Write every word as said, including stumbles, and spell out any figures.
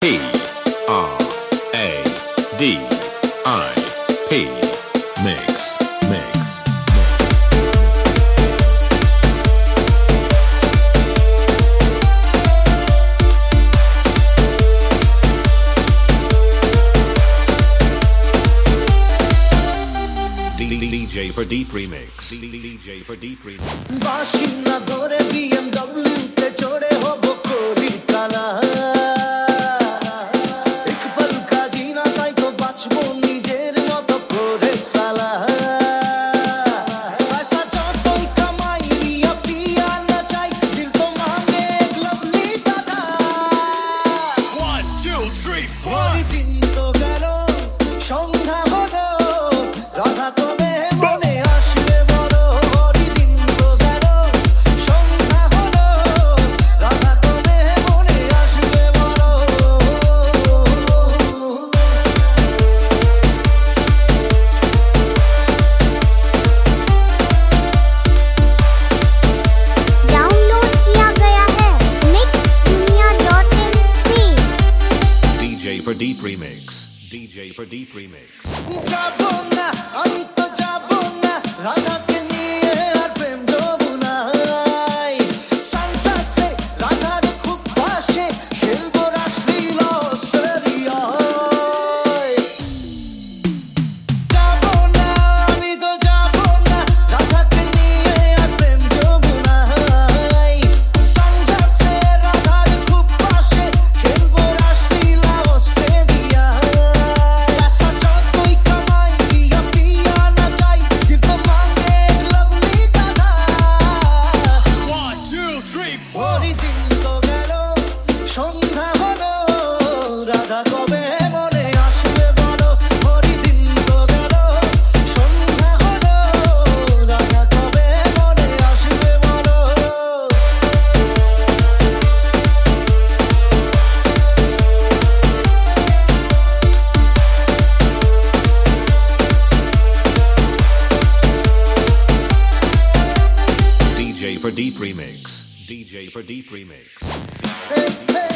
P R A D I P Mix Mix D J for Deep Remix D J for Deep Remix Bashina dore B M W te chode hobo koli kala ek pal ka jeena tai to bachbo nijer moto kore sala aisa jotoi kamai liya piya na chai dil to mange ek lovely dada one two three four oi din to gelo shondha hodo radha tobe mone ashbe boro oi din to gelo shondha hodo radha tobe mone ashbe boro download किया गया है mix दुनिया dot in से। D J for Deep Remix D J for Deep Remix যাবো না আমি তো যাবো না রাধাকে নিয়ে আর প্রেম দেবো না সান্তাসে রাধার খুব পাশে খেলবো রাসলীলা অস্ট্রেলিয়ায় যাবো না আমি তো যাবো না রাধাকে নিয়ে আর প্রেম দেবো না সান্তাসে রাধার খুব পাশে খেলবো রাসলীলা অস্ট্রেলিয়ায় ऐसा যতই কামাই দিয়া পিয়া না চাই দিল মাঙ্গে লাভলি দাদা one two three four ওরি দিন তো গেল সন্ধ্যা হলো রাধা কবে মনে আসবে বলো ওরি দিন তো গেল সন্ধ্যা হলো রাধা কবে মনে আসবে বলো D J for Deep Remix D J for Deep Remix Hey, hey.